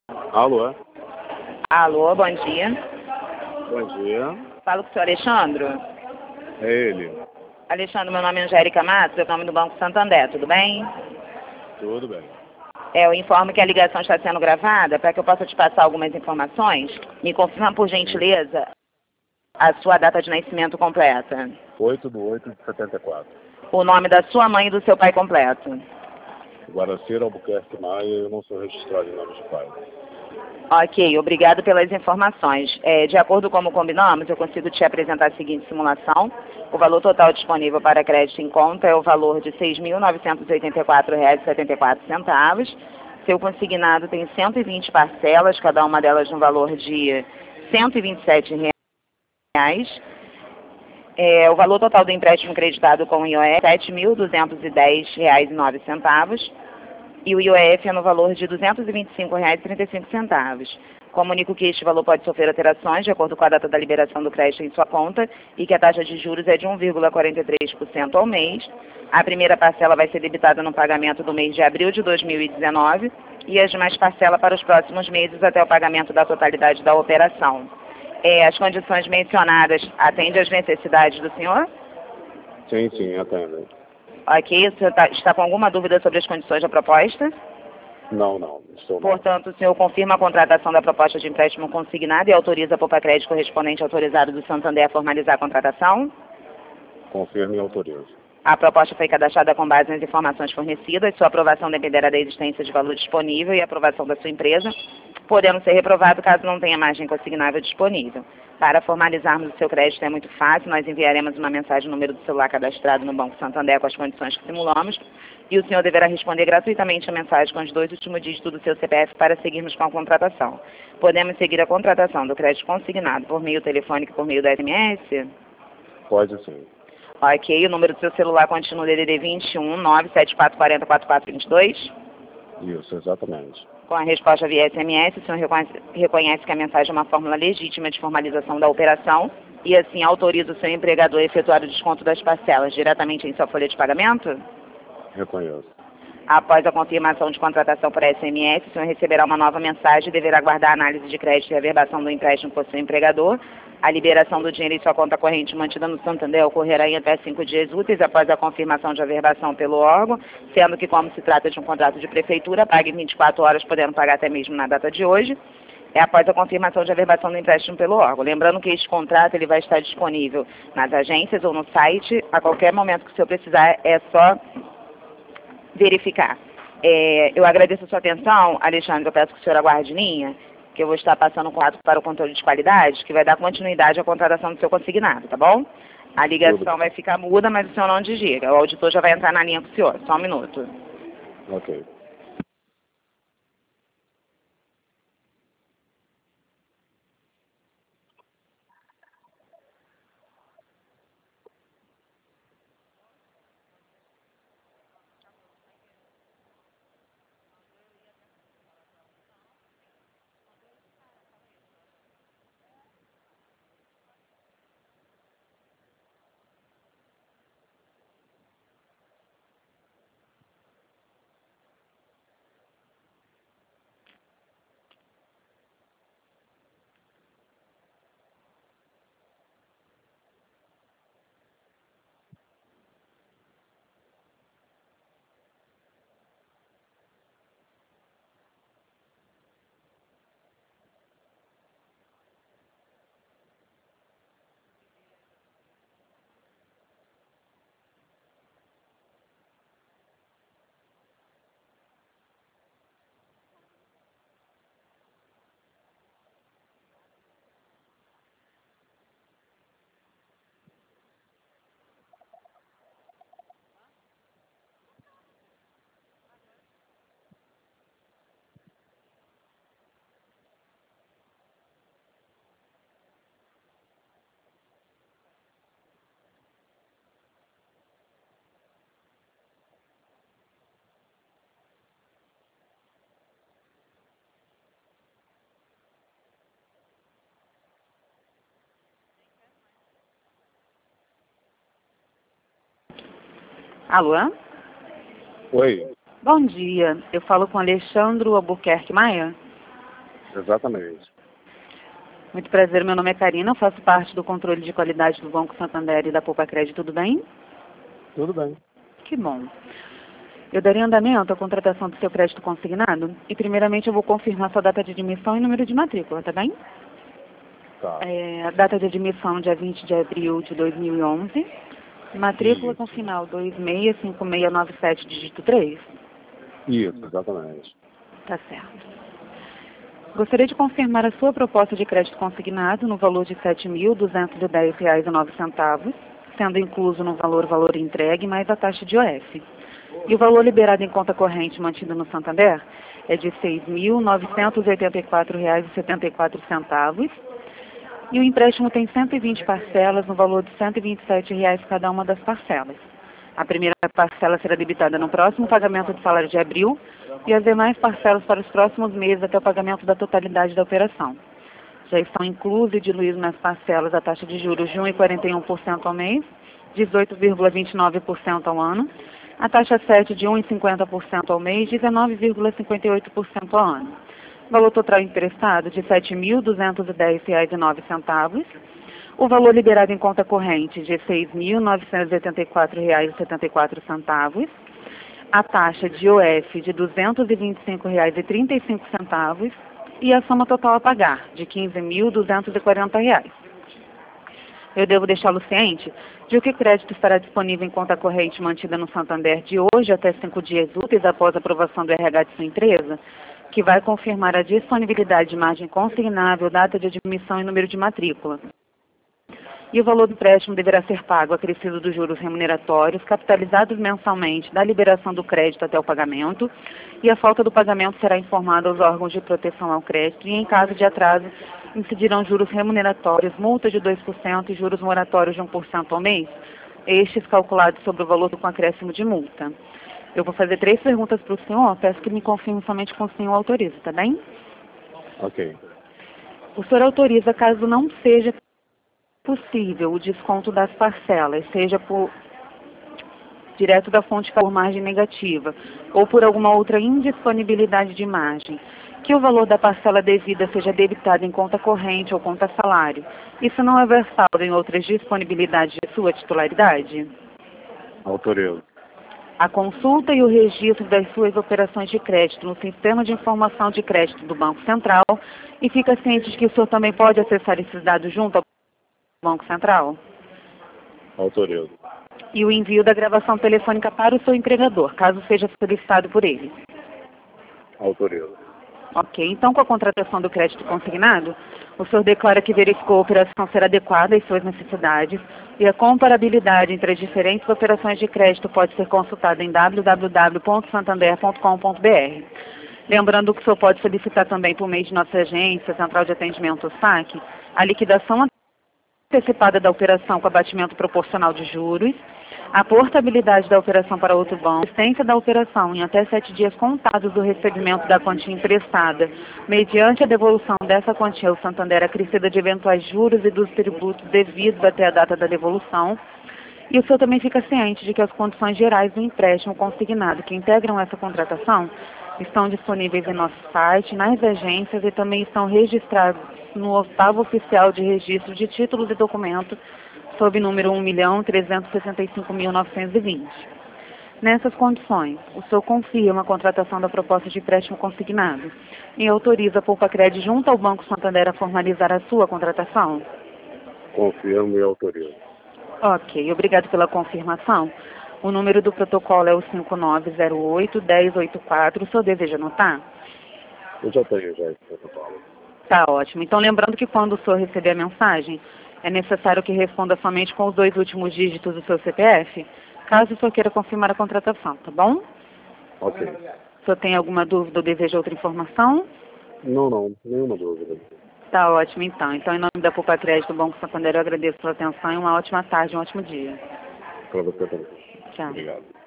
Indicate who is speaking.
Speaker 1: Alô?
Speaker 2: Alô, bom dia.
Speaker 1: Bom dia.
Speaker 2: Falo com o senhor Alexandre.
Speaker 1: É ele.
Speaker 2: Alexandre, meu nome é Angélica Matos, eu nome do Banco Santander, tudo bem?
Speaker 1: Tudo bem.
Speaker 2: Eu informo que a ligação está sendo gravada para que eu possa te passar algumas informações. Me confirma, por gentileza, a sua data de nascimento completa.
Speaker 1: 8/8/74.
Speaker 2: O nome da sua mãe e do seu pai completo.
Speaker 1: Guaracira Albuquerque Maia, eu não sou registrado em nome de pai.
Speaker 2: Ok, obrigado pelas informações. De acordo com como combinamos, eu consigo te apresentar a seguinte simulação. O valor total disponível para crédito em conta é o valor de R$ 6.984,74. Seu consignado tem 120 parcelas, cada uma delas no valor de R$ 127. O valor total do empréstimo creditado com o IOF é R$ 7.210,09. E o IOF é no valor de R$ 225,35. Comunico que este valor pode sofrer alterações de acordo com a data da liberação do crédito em sua conta e que a taxa de juros é de 1,43% ao mês. A primeira parcela vai ser debitada no pagamento do mês de abril de 2019 e as demais parcelas para os próximos meses até o pagamento da totalidade da operação. As condições mencionadas atendem às necessidades do senhor?
Speaker 1: Sim, atendo.
Speaker 2: Ok, o senhor está com alguma dúvida sobre as condições da proposta?
Speaker 1: Não, estou não.
Speaker 2: Portanto, o senhor confirma a contratação da proposta de empréstimo consignado e autoriza a Poupa Crédito correspondente autorizado do Santander a formalizar a contratação?
Speaker 1: Confirme e autorizo.
Speaker 2: A proposta foi cadastrada com base nas informações fornecidas. Sua aprovação dependerá da existência de valor disponível e aprovação da sua empresa, podendo ser reprovado caso não tenha margem consignável disponível. Para formalizarmos o seu crédito é muito fácil, nós enviaremos uma mensagem no número do celular cadastrado no Banco Santander com as condições que simulamos e o senhor deverá responder gratuitamente a mensagem com os 2 últimos dígitos do seu CPF para seguirmos com a contratação. Podemos seguir a contratação do crédito consignado por meio telefônico e por meio da SMS?
Speaker 1: Pode sim.
Speaker 2: Ok, o número do seu celular continua DDD 21 97440 4422?
Speaker 1: Isso, exatamente.
Speaker 2: Com a resposta via SMS, o senhor reconhece que a mensagem é uma fórmula legítima de formalização da operação e assim autoriza o seu empregador a efetuar o desconto das parcelas diretamente em sua folha de pagamento?
Speaker 1: Reconheço.
Speaker 2: Após a confirmação de contratação por SMS, o senhor receberá uma nova mensagem e deverá aguardar a análise de crédito e averbação do empréstimo por seu empregador. A liberação do dinheiro em sua conta corrente mantida no Santander ocorrerá em até 5 dias úteis após a confirmação de averbação pelo órgão, sendo que, como se trata de um contrato de prefeitura, pague em 24 horas, podendo pagar até mesmo na data de hoje. Após a confirmação de averbação do empréstimo pelo órgão. Lembrando que este contrato ele vai estar disponível nas agências ou no site. A qualquer momento que o senhor precisar, é só verificar. Eu agradeço a sua atenção, Alexandre. Eu peço que o senhor aguarde em linha, que eu vou estar passando um quadro para o controle de qualidade, que vai dar continuidade à contratação do seu consignado, tá bom? A ligação vai ficar muda, mas o senhor não desliga. O auditor já vai entrar na linha com o senhor. Só um minuto.
Speaker 1: Ok.
Speaker 2: Alô?
Speaker 1: Oi.
Speaker 2: Bom dia. Eu falo com Alexandre Albuquerque Maia?
Speaker 1: Exatamente.
Speaker 2: Muito prazer, meu nome é Karina, eu faço parte do controle de qualidade do Banco Santander e da Poupa Crédito, tudo bem?
Speaker 1: Tudo bem.
Speaker 2: Que bom. Eu darei andamento à contratação do seu crédito consignado e primeiramente eu vou confirmar sua data de admissão e número de matrícula, tá bem?
Speaker 1: Tá.
Speaker 2: A data de admissão dia 20 de abril de 2011, matrícula com
Speaker 1: Isso.
Speaker 2: final 265697, dígito 3.
Speaker 1: Isso, exatamente.
Speaker 2: Tá certo. Gostaria de confirmar a sua proposta de crédito consignado no valor de R$ 7.210,09, sendo incluso no valor entregue mais a taxa de IOF. E o valor liberado em conta corrente mantido no Santander é de R$ 6.984,74. E o empréstimo tem 120 parcelas no valor de R$ 127 cada uma das parcelas. A primeira parcela será debitada no próximo pagamento do salário de abril e as demais parcelas para os próximos meses até o pagamento da totalidade da operação. Já estão inclusas e diluídas nas parcelas a taxa de juros de 1,41% ao mês, 18,29% ao ano, a taxa 7 de 1,50% ao mês, 19,58% ao ano. Valor total emprestado de R$ 7.210,09. O valor liberado em conta corrente de R$ 6.984,74. A taxa de IOF de R$ 225,35 e a soma total a pagar de R$ 15.240. Eu devo deixá-lo ciente de que o crédito estará disponível em conta corrente mantida no Santander de hoje até 5 dias úteis após a aprovação do RH de sua empresa, que vai confirmar a disponibilidade de margem consignável, data de admissão e número de matrícula. E o valor do empréstimo deverá ser pago acrescido dos juros remuneratórios, capitalizados mensalmente da liberação do crédito até o pagamento, e a falta do pagamento será informada aos órgãos de proteção ao crédito, e em caso de atraso, incidirão juros remuneratórios, multa de 2% e juros moratórios de 1% ao mês, estes calculados sobre o valor com acréscimo de multa. Eu vou fazer 3 perguntas para o senhor, peço que me confirme somente com o senhor autoriza, tá bem?
Speaker 1: Ok.
Speaker 2: O senhor autoriza caso não seja possível o desconto das parcelas, seja por direto da fonte por margem negativa ou por alguma outra indisponibilidade de margem, que o valor da parcela devida seja debitado em conta corrente ou conta salário. Isso não é versado em outras disponibilidades de sua titularidade?
Speaker 1: Autorizo.
Speaker 2: A consulta e o registro das suas operações de crédito no Sistema de Informação de Crédito do Banco Central e fica ciente de que o senhor também pode acessar esses dados junto ao Banco Central?
Speaker 1: Autorizo.
Speaker 2: E o envio da gravação telefônica para o seu empregador, caso seja solicitado por ele.
Speaker 1: Autorizo.
Speaker 2: Ok, então com a contratação do crédito consignado, o senhor declara que verificou a operação ser adequada às suas necessidades e a comparabilidade entre as diferentes operações de crédito pode ser consultada em www.santander.com.br. Lembrando que o senhor pode solicitar também por meio de nossa agência, Central de Atendimento SAC, a liquidação antecipada da operação com abatimento proporcional de juros, a portabilidade da operação para outro banco, a existência da operação em até 7 dias contados do recebimento da quantia emprestada, mediante a devolução dessa quantia ao Santander acrescida de eventuais juros e dos tributos devidos até a data da devolução. E o senhor também fica ciente de que as condições gerais do empréstimo consignado que integram essa contratação estão disponíveis em nosso site, nas agências e também estão registrados no 8º Oficial de Registro de Títulos e Documentos, sob número 1.365.920. Nessas condições, o senhor confirma a contratação da proposta de empréstimo consignado e autoriza a Poupa Crédito junto ao Banco Santander a formalizar a sua contratação?
Speaker 1: Confirmo e autorizo.
Speaker 2: Ok, obrigado pela confirmação. O número do protocolo é o 5908-1084. O senhor deseja anotar?
Speaker 1: Eu já tenho esse protocolo.
Speaker 2: Tá ótimo. Então, lembrando que quando o senhor receber a mensagem, é necessário que responda somente com os 2 últimos dígitos do seu CPF, caso o senhor queira confirmar a contratação, tá bom?
Speaker 1: Ok.
Speaker 2: O senhor tem alguma dúvida ou deseja outra informação?
Speaker 1: Não, nenhuma dúvida.
Speaker 2: Tá ótimo, então. Então, em nome da Poupa Crédito do Banco Santander, eu agradeço pela atenção e uma ótima tarde, um ótimo dia.
Speaker 1: Para você também.
Speaker 2: Tchau.
Speaker 1: Obrigado.